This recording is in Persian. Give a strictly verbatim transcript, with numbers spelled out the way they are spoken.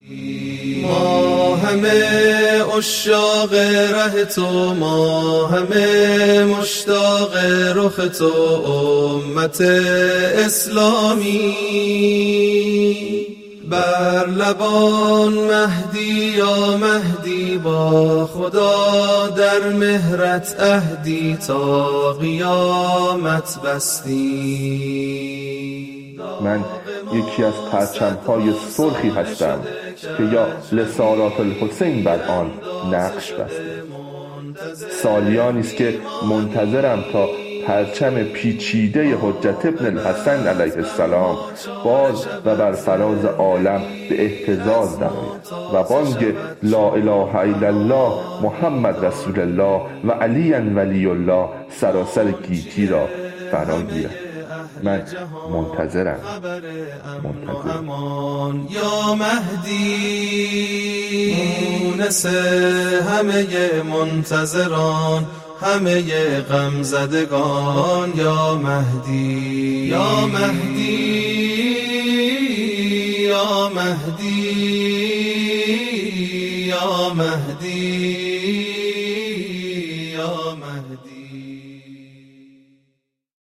ما همه عشاق ره تو، ما همه مشتاق رخ تو، امت اسلامی. بر لبان مهدی یا مهدی، با خدا در مهرت عهدی، تا قیامت بستی. من یکی از پرچم‌های سرخی هستم که یا لسانات الحسین بر آن نقش بسته. سالیانی است که منتظرم تا پرچم پیچیده حجت ابن الحسن علیه السلام باز و بر فراز عالم به اهتزاز درآید و بانگ لا اله الا الله محمد رسول الله و علی ولی الله سراسر گیتی را فرا گیرد. من منتظرم منتظرم یا مهدی، مونس همه منتظران، همه غم زدگان. یا مهدی یا مهدی یا مهدی یا مهدی یا مهدی.